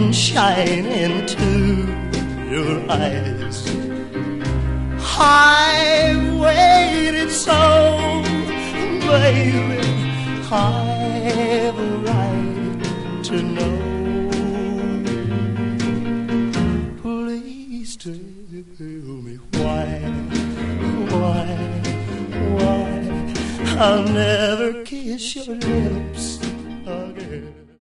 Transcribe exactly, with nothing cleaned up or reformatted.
sunshine into your eyes. I've waited so, baby, I've a right to know. Please tell me why, why, why I'll never kiss your lips again.